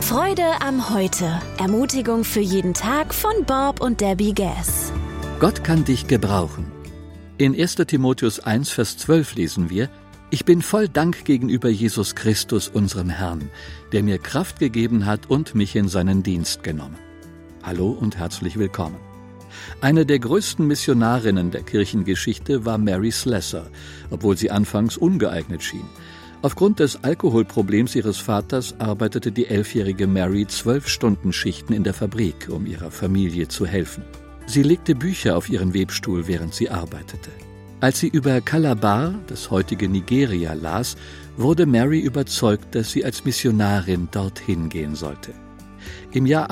Freude am Heute. Ermutigung für jeden Tag von Bob und Debbie Gass. Gott kann dich gebrauchen. In 1. Timotheus 1, Vers 12 lesen wir: Ich bin voll Dank gegenüber Jesus Christus, unserem Herrn, der mir Kraft gegeben hat und mich in seinen Dienst genommen. Hallo und herzlich willkommen. Eine der größten Missionarinnen der Kirchengeschichte war Mary Slessor, obwohl sie anfangs ungeeignet schien. Aufgrund des Alkoholproblems ihres Vaters arbeitete die 11-jährige Mary 12-Stunden-Schichten in der Fabrik, um ihrer Familie zu helfen. Sie legte Bücher auf ihren Webstuhl, während sie arbeitete. Als sie über Calabar, das heutige Nigeria, las, wurde Mary überzeugt, dass sie als Missionarin dorthin gehen sollte. Im Jahr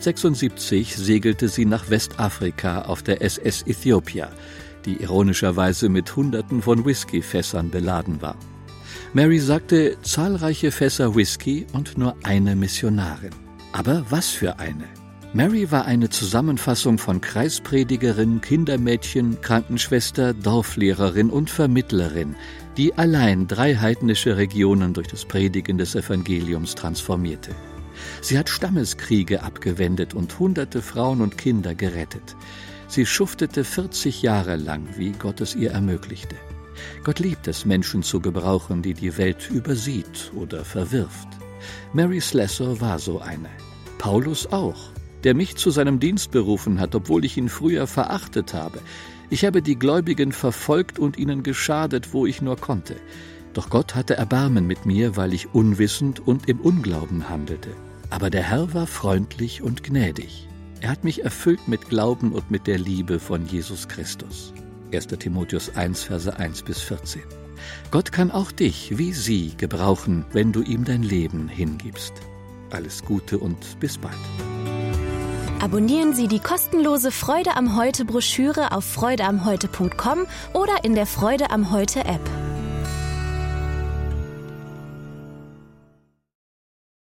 1876 segelte sie nach Westafrika auf der SS Ethiopia, die ironischerweise mit Hunderten von Whiskyfässern beladen war. Mary sagte, zahlreiche Fässer Whisky und nur eine Missionarin. Aber was für eine? Mary war eine Zusammenfassung von Kreispredigerin, Kindermädchen, Krankenschwester, Dorflehrerin und Vermittlerin, die allein 3 heidnische Regionen durch das Predigen des Evangeliums transformierte. Sie hat Stammeskriege abgewendet und hunderte Frauen und Kinder gerettet. Sie schuftete 40 Jahre lang, wie Gott es ihr ermöglichte. Gott liebt es, Menschen zu gebrauchen, die die Welt übersieht oder verwirft. Mary Slessor war so eine. Paulus auch, der mich zu seinem Dienst berufen hat, obwohl ich ihn früher verachtet habe. Ich habe die Gläubigen verfolgt und ihnen geschadet, wo ich nur konnte. Doch Gott hatte Erbarmen mit mir, weil ich unwissend und im Unglauben handelte. Aber der Herr war freundlich und gnädig. Er hat mich erfüllt mit Glauben und mit der Liebe von Jesus Christus. 1. Timotheus 1, Verse 1 bis 14. Gott kann auch dich, wie sie, gebrauchen, wenn du ihm dein Leben hingibst. Alles Gute und bis bald. Abonnieren Sie die kostenlose Freude am Heute Broschüre auf freudeamheute.com oder in der Freude am Heute App.